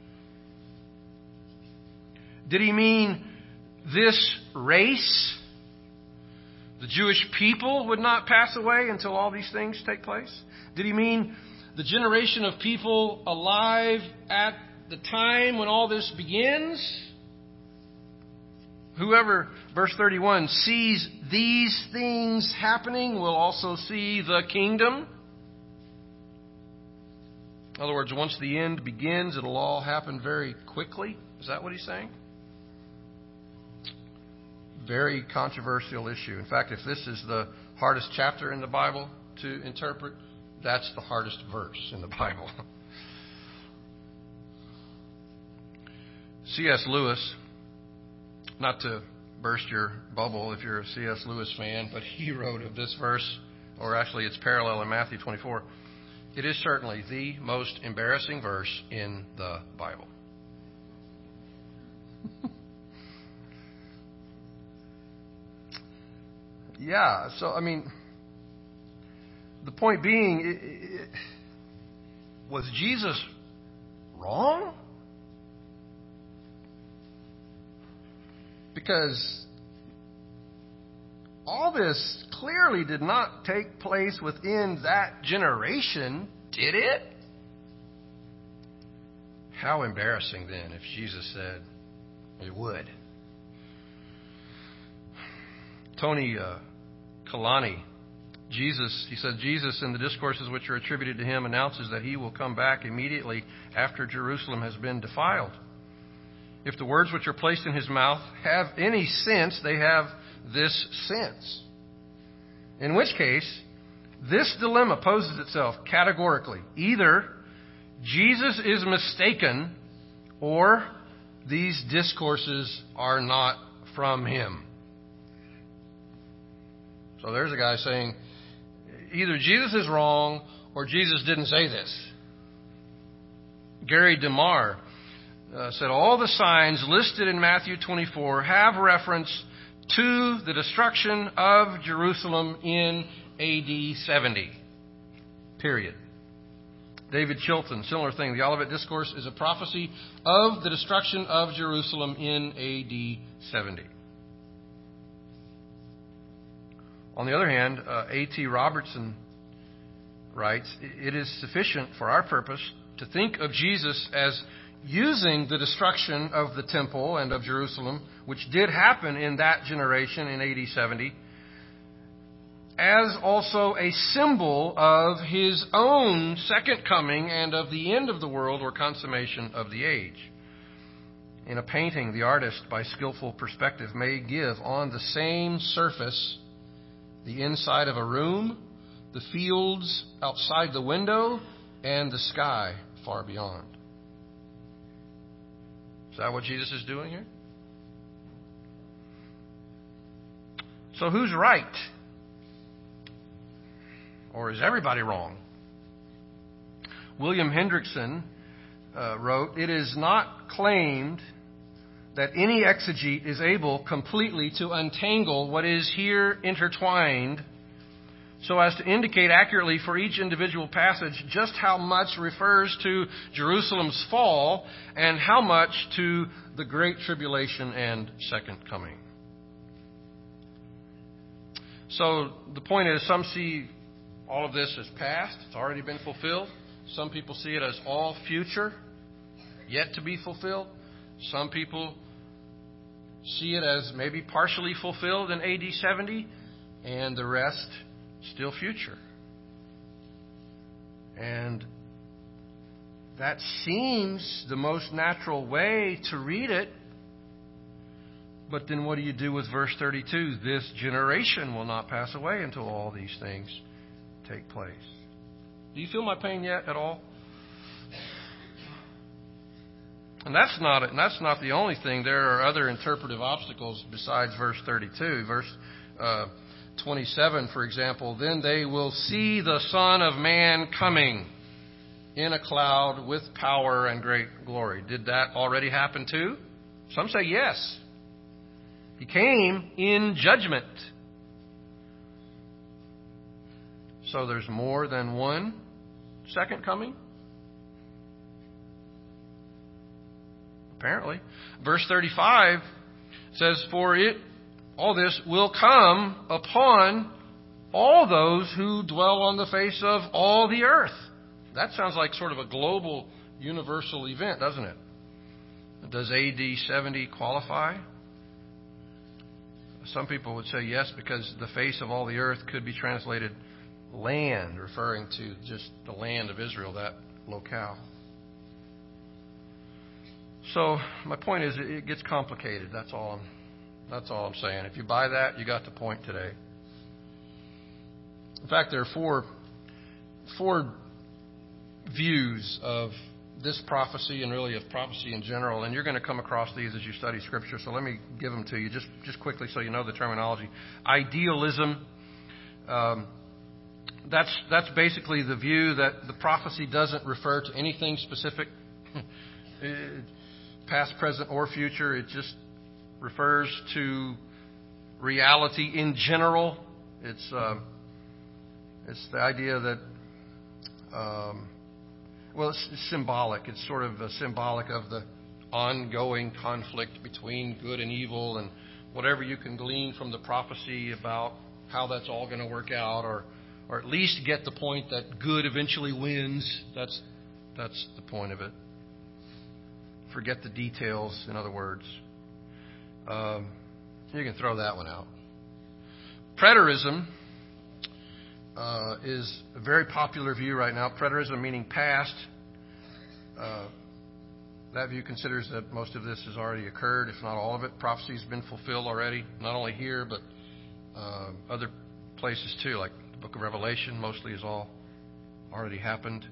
Did he mean this race, the Jewish people, would not pass away until all these things take place? Did he mean the generation of people alive at the time when all this begins? Whoever, verse 31, sees these things happening will also see the kingdom. In other words, once the end begins, it'll all happen very quickly. Is that what he's saying? Very controversial issue. In fact, if this is the hardest chapter in the Bible to interpret, that's the hardest verse in the Bible. C.S. Lewis, not to burst your bubble if you're a C.S. Lewis fan, but he wrote of this verse, or actually its parallel in Matthew 24, it is certainly the most embarrassing verse in the Bible. Yeah, so, I mean, the point being, was Jesus wrong? Because all this clearly did not take place within that generation, did it? How embarrassing then if Jesus said it would. Tony Kalani, he said, Jesus in the discourses which are attributed to him announces that he will come back immediately after Jerusalem has been defiled. If the words which are placed in his mouth have any sense, they have this sense. In which case, this dilemma poses itself categorically. Either Jesus is mistaken, or these discourses are not from him. So there's a guy saying, either Jesus is wrong, or Jesus didn't say this. Gary DeMar said, all the signs listed in Matthew 24 have reference to the destruction of Jerusalem in AD 70. Period. David Chilton, similar thing. The Olivet Discourse is a prophecy of the destruction of Jerusalem in AD 70. On the other hand, A.T. Robertson writes, it is sufficient for our purpose to think of Jesus as using the destruction of the temple and of Jerusalem, which did happen in that generation in AD 70, as also a symbol of his own second coming and of the end of the world or consummation of the age. In a painting, the artist, by skillful perspective, may give on the same surface the inside of a room, the fields outside the window, and the sky far beyond. Is that what Jesus is doing here? So who's right? Or is everybody wrong? William Hendrickson wrote, it is not claimed that any exegete is able completely to untangle what is here intertwined so as to indicate accurately for each individual passage just how much refers to Jerusalem's fall and how much to the Great Tribulation and Second Coming. So the point is, some see all of this as past. It's already been fulfilled. Some people see it as all future, yet to be fulfilled. Some people see it as maybe partially fulfilled in AD 70, and the rest still future. And that seems the most natural way to read it. But then what do you do with verse 32? This generation will not pass away until all these things take place. Do you feel my pain yet at all? And that's not the only thing. There are other interpretive obstacles besides verse 32. Verse 27, for example, then they will see the Son of Man coming in a cloud with power and great glory. Did that already happen too? Some say yes. He came in judgment. So there's more than one second coming? Apparently. Verse 35 says, for it, all this will come upon all those who dwell on the face of all the earth. That sounds like sort of a global, universal event, doesn't it? Does AD 70 qualify? Some people would say yes, because the face of all the earth could be translated land, referring to just the land of Israel, that locale. So my point is, it gets complicated. That's all I'm saying. If you buy that, you got the point today. In fact, there are four views of this prophecy and really of prophecy in general, and you're going to come across these as you study Scripture. So let me give them to you just quickly so you know the terminology. Idealism. That's basically the view that the prophecy doesn't refer to anything specific, past, present, or future. It just refers to reality in general. It's the idea that, it's symbolic. It's sort of symbolic of the ongoing conflict between good and evil, and whatever you can glean from the prophecy about how that's all going to work out, or at least get the point that good eventually wins. That's the point of it. Forget the details, in other words. You can throw that one out. Preterism is a very popular view right now. Preterism meaning past. That view considers that most of this has already occurred, if not all of it. Prophecy has been fulfilled already, not only here, but other places too, like the book of Revelation mostly has all already happened.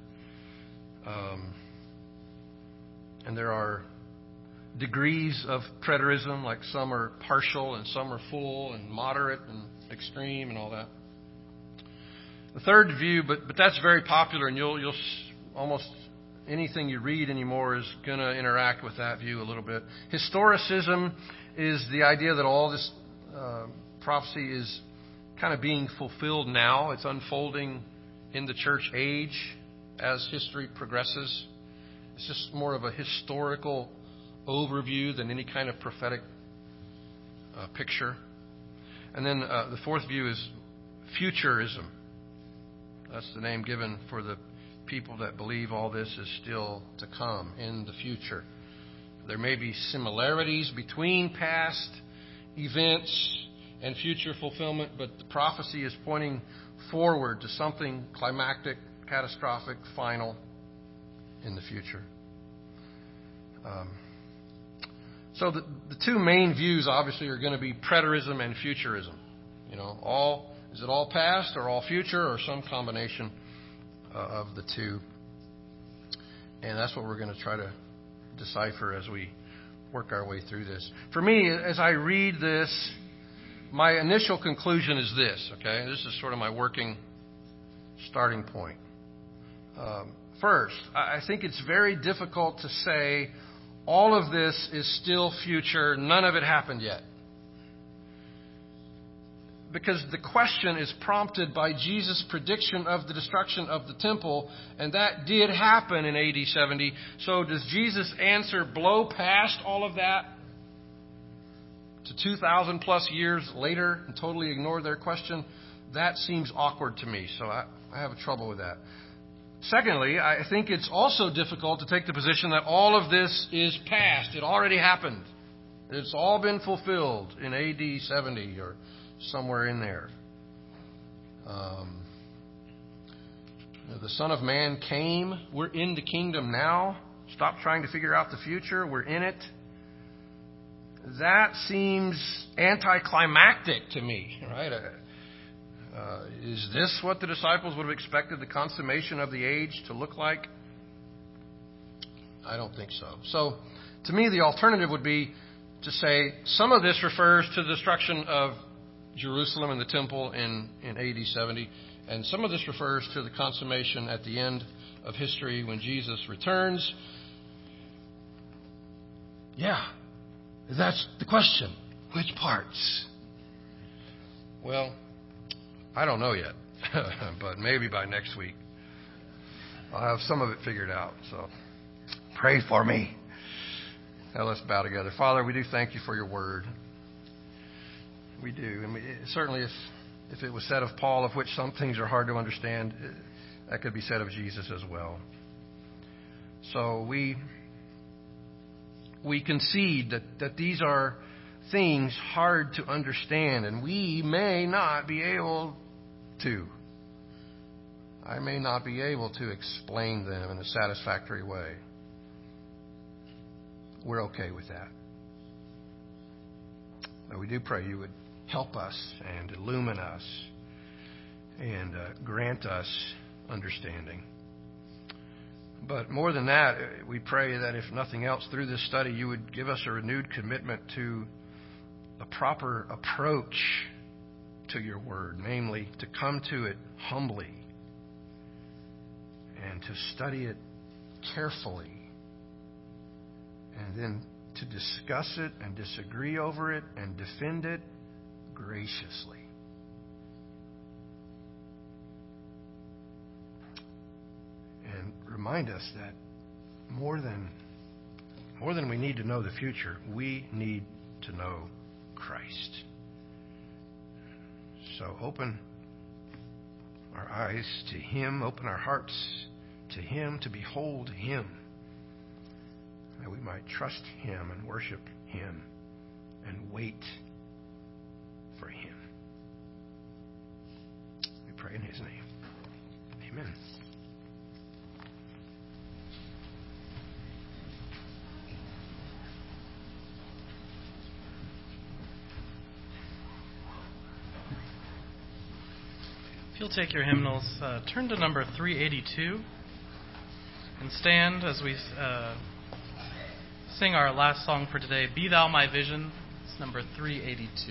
And there are degrees of preterism, like some are partial and some are full and moderate and extreme and all that. The third view, but that's very popular, and you'll almost anything you read anymore is going to interact with that view a little bit. Historicism is the idea that all this prophecy is kind of being fulfilled now. It's unfolding in the church age as history progresses. It's just more of a historical overview than any kind of prophetic picture. And then the fourth view is futurism. That's the name given for the people that believe all this is still to come in the future. There may be similarities between past events and future fulfillment, but the prophecy is pointing forward to something climactic, catastrophic, final in the future. So the two main views obviously are going to be preterism and futurism. Is it all past or all future or some combination of the two? And that's what we're going to try to decipher as we work our way through this. For me, as I read this, my initial conclusion is this, okay? This is sort of my working starting point. First, I think it's very difficult to say all of this is still future, none of it happened yet. Because the question is prompted by Jesus' prediction of the destruction of the temple, and that did happen in AD 70. So does Jesus' answer blow past all of that to 2,000 plus years later and totally ignore their question? That seems awkward to me, so I have trouble with that. Secondly, I think it's also difficult to take the position that all of this is past. It already happened. It's all been fulfilled in AD 70 or somewhere in there. The Son of Man came. We're in the kingdom now. Stop trying to figure out the future. We're in it. That seems anticlimactic to me, right? Is this what the disciples would have expected the consummation of the age to look like? I don't think so. So, to me, the alternative would be to say some of this refers to the destruction of Jerusalem and the temple in AD 70, and some of this refers to the consummation at the end of history when Jesus returns. Yeah, that's the question. Which parts? Well, I don't know yet, but maybe by next week I'll have some of it figured out. So pray for me. Now let's bow together. Father, we do thank you for your word. We do. And certainly if it was said of Paul, of which some things are hard to understand, that could be said of Jesus as well. So we concede that these are things hard to understand, and we may not be able to. I may not be able to explain them in a satisfactory way. We're okay with that. But we do pray you would help us and illumine us and grant us understanding. But more than that, we pray that if nothing else through this study, you would give us a renewed commitment to a proper approach to your word, namely to come to it humbly and to study it carefully and then to discuss it and disagree over it and defend it graciously. And remind us that more than we need to know the future, we need to know Christ. So open our eyes to Him, open our hearts to Him, to behold Him, that we might trust Him and worship Him and wait for Him. We pray in His name. Amen. If you'll take your hymnals, turn to number 382 and stand as we sing our last song for today, Be Thou My Vision. It's number 382.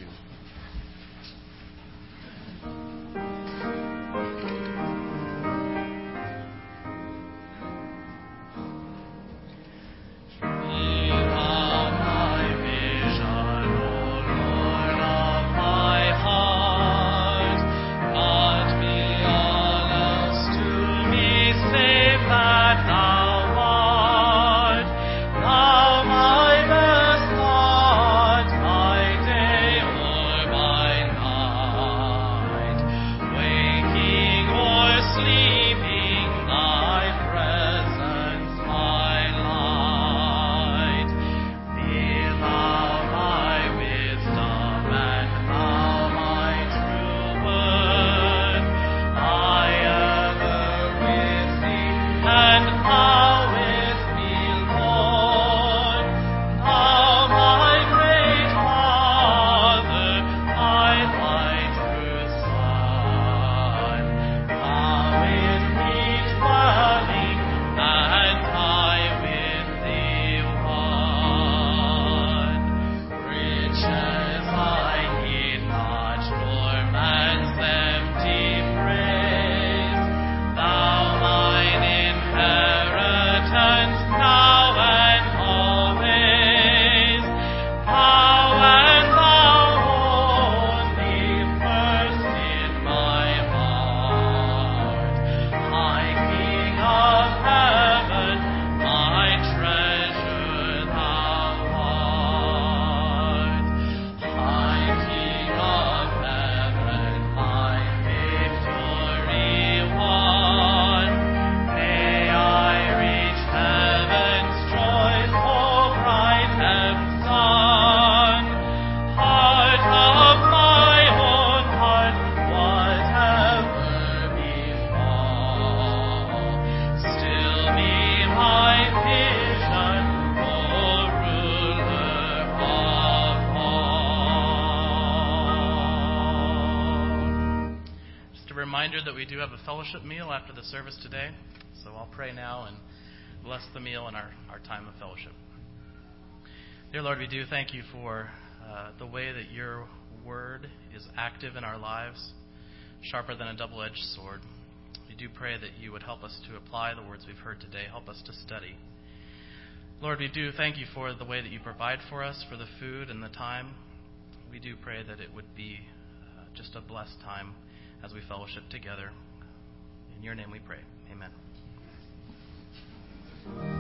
reminder that we do have a fellowship meal after the service today. So I'll pray now and bless the meal and our time of fellowship. Dear Lord, we do thank you for the way that your word is active in our lives, sharper than a double-edged sword. We do pray that you would help us to apply the words we've heard today. Help us to study. Lord, we do thank you for the way that you provide for us, for the food and the time. We do pray that it would be just a blessed time as we fellowship together. In your name we pray. Amen.